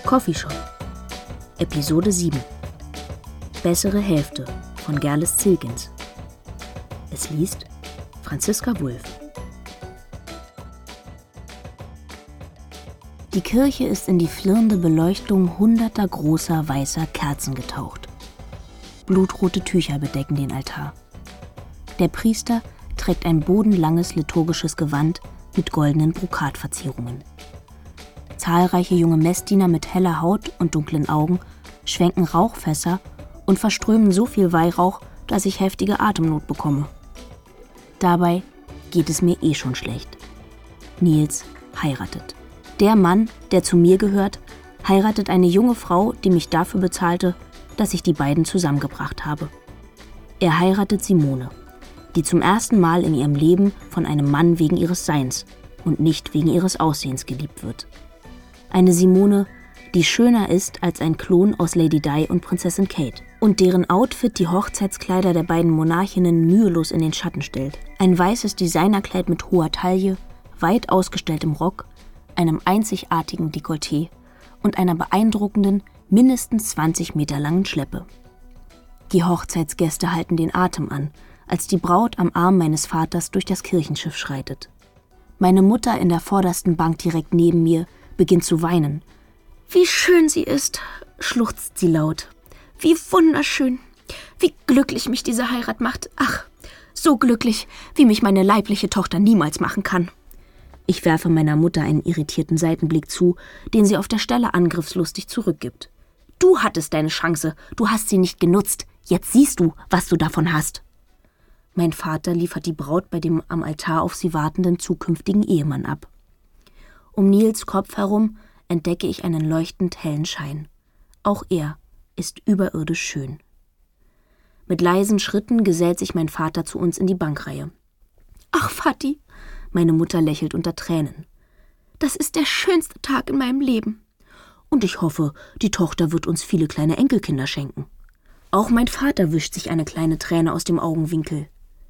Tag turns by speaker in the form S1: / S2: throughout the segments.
S1: Coffeeshop. Episode 7. Bessere Hälfte von Gerles Zilgens. Es liest Franziska Wulff. Die Kirche ist in die flirrende Beleuchtung hunderter großer weißer Kerzen getaucht. Blutrote Tücher bedecken den Altar. Der Priester trägt ein bodenlanges liturgisches Gewand mit goldenen Brokatverzierungen. Zahlreiche junge Messdiener mit heller Haut und dunklen Augen schwenken Rauchfässer und verströmen so viel Weihrauch, dass ich heftige Atemnot bekomme. Dabei geht es mir schon schlecht. Nils heiratet. Der Mann, der zu mir gehört, heiratet eine junge Frau, die mich dafür bezahlte, dass ich die beiden zusammengebracht habe. Er heiratet Simone, die zum ersten Mal in ihrem Leben von einem Mann wegen ihres Seins und nicht wegen ihres Aussehens geliebt wird. Eine Simone, die schöner ist als ein Klon aus Lady Di und Prinzessin Kate und deren Outfit die Hochzeitskleider der beiden Monarchinnen mühelos in den Schatten stellt. Ein weißes Designerkleid mit hoher Taille, weit ausgestelltem Rock, einem einzigartigen Dekolleté und einer beeindruckenden, mindestens 20 Meter langen Schleppe. Die Hochzeitsgäste halten den Atem an, als die Braut am Arm meines Vaters durch das Kirchenschiff schreitet. Meine Mutter in der vordersten Bank direkt neben mir beginnt zu weinen. »Wie schön sie ist«, schluchzt sie laut. »Wie wunderschön. Wie glücklich mich diese Heirat macht. Ach, so glücklich, wie mich meine leibliche Tochter niemals machen kann.« Ich werfe meiner Mutter einen irritierten Seitenblick zu, den sie auf der Stelle angriffslustig zurückgibt. »Du hattest deine Chance, du hast sie nicht genutzt. Jetzt siehst du, was du davon hast.« Mein Vater liefert die Braut bei dem am Altar auf sie wartenden zukünftigen Ehemann ab. Um Nils Kopf herum entdecke ich einen leuchtend hellen Schein. Auch er ist überirdisch schön. Mit leisen Schritten gesellt sich mein Vater zu uns in die Bankreihe. »Ach, Vati«, meine Mutter lächelt unter Tränen. »Das ist der schönste Tag in meinem Leben. Und ich hoffe, die Tochter wird uns viele kleine Enkelkinder schenken.« Auch mein Vater wischt sich eine kleine Träne aus dem Augenwinkel.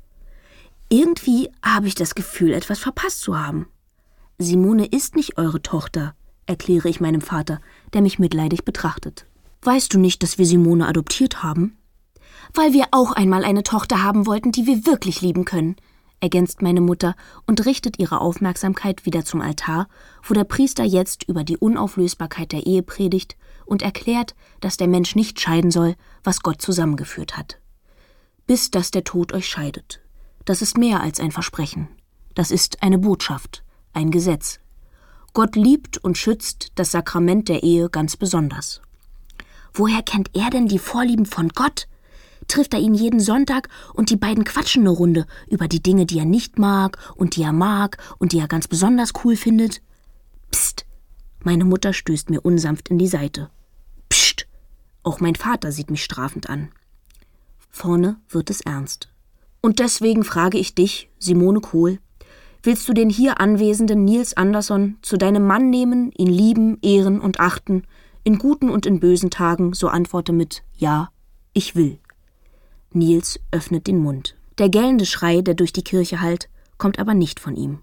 S1: »Irgendwie habe ich das Gefühl, etwas verpasst zu haben.« »Simone ist nicht eure Tochter«, erkläre ich meinem Vater, der mich mitleidig betrachtet. »Weißt du nicht, dass wir Simone adoptiert haben?« »Weil wir auch einmal eine Tochter haben wollten, die wir wirklich lieben können«, ergänzt meine Mutter und richtet ihre Aufmerksamkeit wieder zum Altar, wo der Priester jetzt über die Unauflösbarkeit der Ehe predigt und erklärt, dass der Mensch nicht scheiden soll, was Gott zusammengeführt hat. Bis dass der Tod euch scheidet. Das ist mehr als ein Versprechen. Das ist eine Botschaft, ein Gesetz. Gott liebt und schützt das Sakrament der Ehe ganz besonders. Woher kennt er denn die Vorlieben von Gott? Trifft er ihn jeden Sonntag und die beiden quatschen eine Runde über die Dinge, die er nicht mag und die er mag und die er ganz besonders cool findet? Psst, meine Mutter stößt mir unsanft in die Seite. Psst, auch mein Vater sieht mich strafend an. Vorne wird es ernst. Und deswegen frage ich dich, Simone Kohl, willst du den hier anwesenden Nils Andersson zu deinem Mann nehmen, ihn lieben, ehren und achten, in guten und in bösen Tagen, so antworte mit Ja, ich will. Nils öffnet den Mund. Der gellende Schrei, der durch die Kirche hallt, kommt aber nicht von ihm.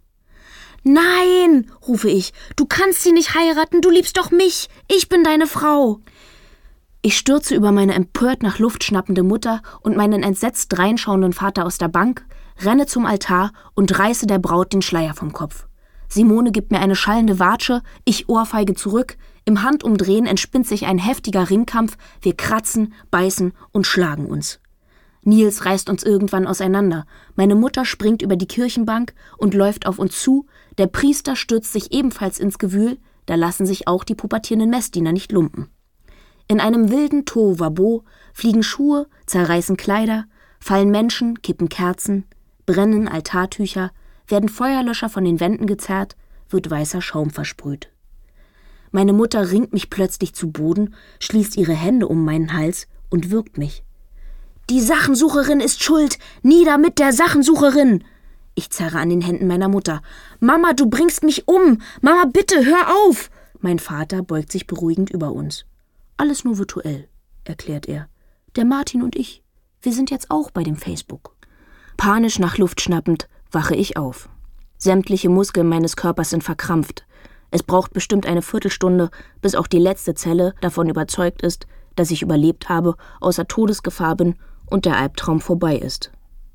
S1: »Nein«, rufe ich, »du kannst sie nicht heiraten, du liebst doch mich, ich bin deine Frau.« Ich stürze über meine empört nach Luft schnappende Mutter und meinen entsetzt dreinschauenden Vater aus der Bank, renne zum Altar und reiße der Braut den Schleier vom Kopf. Simone gibt mir eine schallende Watsche, ich ohrfeige zurück, im Handumdrehen entspinnt sich ein heftiger Ringkampf, wir kratzen, beißen und schlagen uns. Nils reißt uns irgendwann auseinander. Meine Mutter springt über die Kirchenbank und läuft auf uns zu. Der Priester stürzt sich ebenfalls ins Gewühl. Da lassen sich auch die pubertierenden Messdiener nicht lumpen. In einem wilden Tohuwabohu fliegen Schuhe, zerreißen Kleider, fallen Menschen, kippen Kerzen, brennen Altartücher, werden Feuerlöscher von den Wänden gezerrt, wird weißer Schaum versprüht. Meine Mutter ringt mich plötzlich zu Boden, schließt ihre Hände um meinen Hals und würgt mich. »Die Sachensucherin ist schuld! Nieder mit der Sachensucherin!« Ich zerre an den Händen meiner Mutter. »Mama, du bringst mich um! Mama, bitte, hör auf!« Mein Vater beugt sich beruhigend über uns. »Alles nur virtuell«, erklärt er. »Der Martin und ich, wir sind jetzt auch bei dem Facebook.« Panisch nach Luft schnappend wache ich auf. Sämtliche Muskeln meines Körpers sind verkrampft. Es braucht bestimmt eine Viertelstunde, bis auch die letzte Zelle davon überzeugt ist, dass ich überlebt habe, außer Todesgefahr bin und der Albtraum vorbei ist.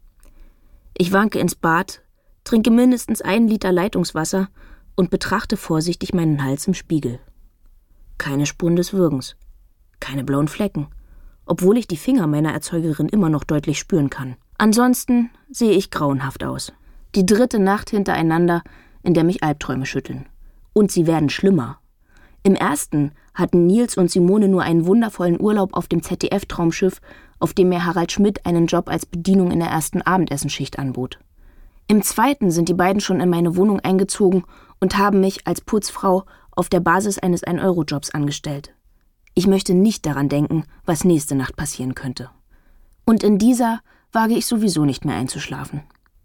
S1: Ich wanke ins Bad, trinke mindestens 1 Liter Leitungswasser und betrachte vorsichtig meinen Hals im Spiegel. Keine Spuren des Würgens, keine blauen Flecken, obwohl ich die Finger meiner Erzeugerin immer noch deutlich spüren kann. Ansonsten sehe ich grauenhaft aus. Die 3. Nacht hintereinander, in der mich Albträume schütteln. Und sie werden schlimmer. Im ersten hatten Nils und Simone nur einen wundervollen Urlaub auf dem ZDF-Traumschiff, auf dem mir Harald Schmidt einen Job als Bedienung in der ersten Abendessenschicht anbot. Im zweiten sind die beiden schon in meine Wohnung eingezogen und haben mich als Putzfrau auf der Basis eines 1-Euro-Jobs angestellt. Ich möchte nicht daran denken, was nächste Nacht passieren könnte. Und in dieser wage ich sowieso nicht mehr einzuschlafen.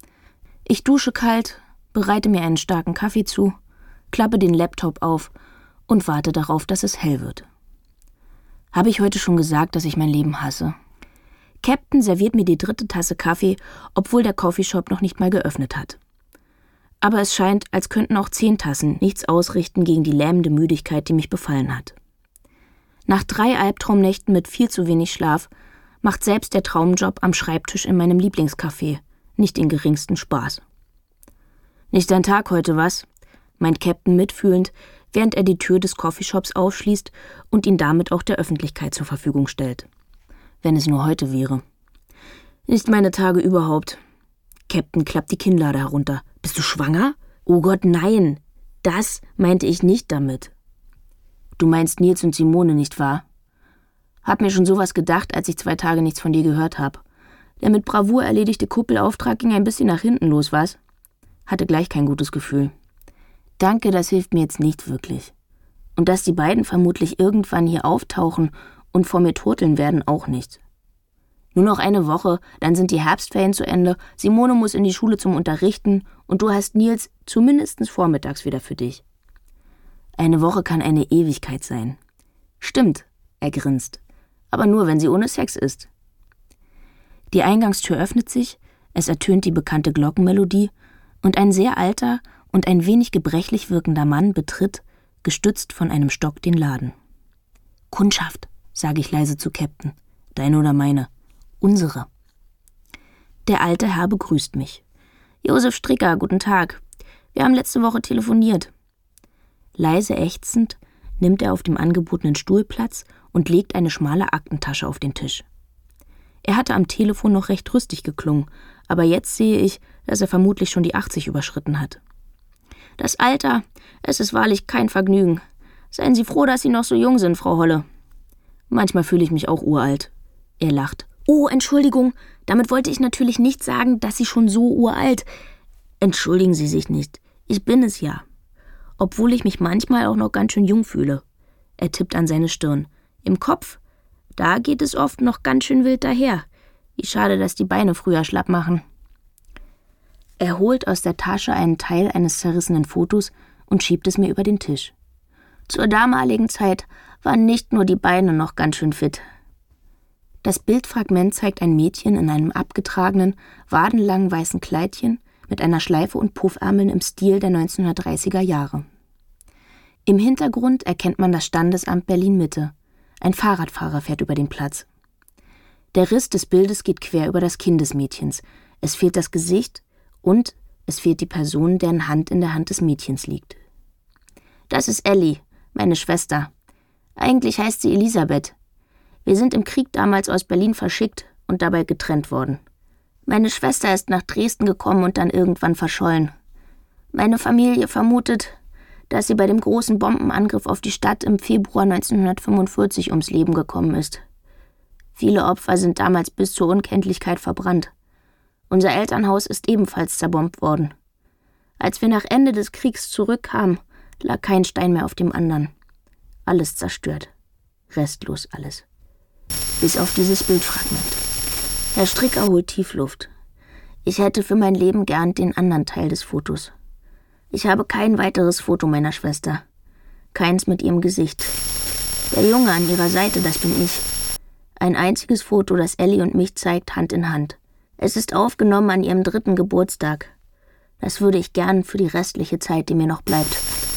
S1: Ich dusche kalt, bereite mir einen starken Kaffee zu, klappe den Laptop auf und warte darauf, dass es hell wird. Habe ich heute schon gesagt, dass ich mein Leben hasse? Captain serviert mir die 3. Tasse Kaffee, obwohl der Coffeeshop noch nicht mal geöffnet hat. Aber es scheint, als könnten auch 10 Tassen nichts ausrichten gegen die lähmende Müdigkeit, die mich befallen hat. Nach 3 Albtraumnächten mit viel zu wenig Schlaf macht selbst der Traumjob am Schreibtisch in meinem Lieblingscafé nicht den geringsten Spaß. »Nicht dein Tag heute, was?« meint Captain mitfühlend, während er die Tür des Coffeeshops aufschließt und ihn damit auch der Öffentlichkeit zur Verfügung stellt. Wenn es nur heute wäre. »Nicht meine Tage überhaupt.« Captain klappt die Kinnlade herunter. »Bist du schwanger?« »Oh Gott, nein! Das meinte ich nicht damit.« »Du meinst Nils und Simone, nicht wahr?« »Hab mir schon sowas gedacht, als ich 2 Tage nichts von dir gehört habe. Der mit Bravour erledigte Kuppelauftrag ging ein bisschen nach hinten los, was?« Hatte gleich kein gutes Gefühl. »Danke, das hilft mir jetzt nicht wirklich. Und dass die beiden vermutlich irgendwann hier auftauchen und vor mir turteln werden, auch nicht. Nur noch eine Woche, dann sind die Herbstferien zu Ende, Simone muss in die Schule zum Unterrichten und du hast Nils zumindest vormittags wieder für dich. Eine Woche kann eine Ewigkeit sein.« »Stimmt«, er grinst, »aber nur, wenn sie ohne Sex ist.« Die Eingangstür öffnet sich, es ertönt die bekannte Glockenmelodie und ein sehr alter und ein wenig gebrechlich wirkender Mann betritt, gestützt von einem Stock, den Laden. »Kundschaft«, sage ich leise zu Captain. »Deine oder meine?« »Unsere.« Der alte Herr begrüßt mich. »Josef Stricker, guten Tag. Wir haben letzte Woche telefoniert.« Leise ächzend nimmt er auf dem angebotenen Stuhl Platz und legt eine schmale Aktentasche auf den Tisch. Er hatte am Telefon noch recht rüstig geklungen, aber jetzt sehe ich, dass er vermutlich schon die 80 überschritten hat. »Das Alter, es ist wahrlich kein Vergnügen. Seien Sie froh, dass Sie noch so jung sind, Frau Holle.« »Manchmal fühle ich mich auch uralt.« Er lacht. »Oh, Entschuldigung, damit wollte ich natürlich nicht sagen, dass Sie schon so uralt.« »Entschuldigen Sie sich nicht, ich bin es ja. Obwohl ich mich manchmal auch noch ganz schön jung fühle.« Er tippt an seine Stirn. »Im Kopf, da geht es oft noch ganz schön wild daher. Wie schade, dass die Beine früher schlapp machen.« Er holt aus der Tasche einen Teil eines zerrissenen Fotos und schiebt es mir über den Tisch. »Zur damaligen Zeit waren nicht nur die Beine noch ganz schön fit.« Das Bildfragment zeigt ein Mädchen in einem abgetragenen, wadenlangen weißen Kleidchen mit einer Schleife und Puffärmeln im Stil der 1930er Jahre. Im Hintergrund erkennt man das Standesamt Berlin-Mitte. Ein Fahrradfahrer fährt über den Platz. Der Riss des Bildes geht quer über das Kinn des Mädchens. Es fehlt das Gesicht und es fehlt die Person, deren Hand in der Hand des Mädchens liegt. »Das ist Elli, meine Schwester. Eigentlich heißt sie Elisabeth. Wir sind im Krieg damals aus Berlin verschickt und dabei getrennt worden. Meine Schwester ist nach Dresden gekommen und dann irgendwann verschollen. Meine Familie vermutet, dass sie bei dem großen Bombenangriff auf die Stadt im Februar 1945 ums Leben gekommen ist. Viele Opfer sind damals bis zur Unkenntlichkeit verbrannt. Unser Elternhaus ist ebenfalls zerbombt worden. Als wir nach Ende des Kriegs zurückkamen, lag kein Stein mehr auf dem anderen. Alles zerstört. Restlos alles. Bis auf dieses Bildfragment. Herr Stricker holt tief Luft. Ich hätte für mein Leben gern den anderen Teil des Fotos. Ich habe kein weiteres Foto meiner Schwester. Keins mit ihrem Gesicht. Der Junge an ihrer Seite, das bin ich. Ein einziges Foto, das Elli und mich zeigt, Hand in Hand. Es ist aufgenommen an ihrem 3. Geburtstag. Das würde ich gern für die restliche Zeit, die mir noch bleibt,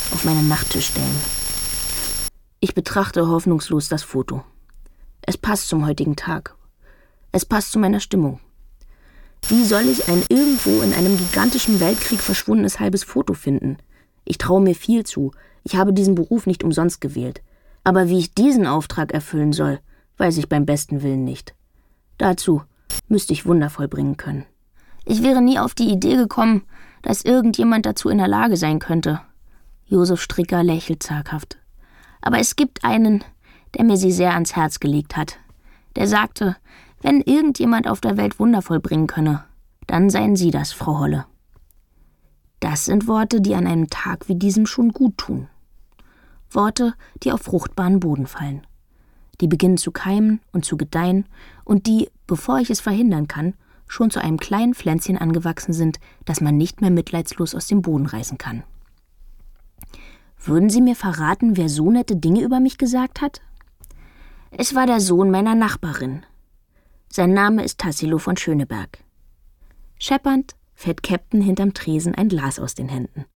S1: auf meinen Nachttisch stellen. Ich betrachte hoffnungslos das Foto. Es passt zum heutigen Tag. Es passt zu meiner Stimmung. Wie soll ich ein irgendwo in einem gigantischen Weltkrieg verschwundenes halbes Foto finden? Ich traue mir viel zu. Ich habe diesen Beruf nicht umsonst gewählt. Aber wie ich diesen Auftrag erfüllen soll, weiß ich beim besten Willen nicht. Dazu müsste ich Wunder vollbringen können. Ich wäre nie auf die Idee gekommen, dass irgendjemand dazu in der Lage sein könnte. Josef Stricker lächelt zaghaft. Aber es gibt einen, der mir sie sehr ans Herz gelegt hat. Der sagte, wenn irgendjemand auf der Welt Wunder vollbringen könne, dann seien Sie das, Frau Holle. Das sind Worte, die an einem Tag wie diesem schon gut tun. Worte, die auf fruchtbaren Boden fallen. Die beginnen zu keimen und zu gedeihen und die, bevor ich es verhindern kann, schon zu einem kleinen Pflänzchen angewachsen sind, das man nicht mehr mitleidslos aus dem Boden reißen kann. Würden Sie mir verraten, wer so nette Dinge über mich gesagt hat? Es war der Sohn meiner Nachbarin. Sein Name ist Tassilo von Schöneberg. Scheppernd fährt Käpt'n hinterm Tresen ein Glas aus den Händen.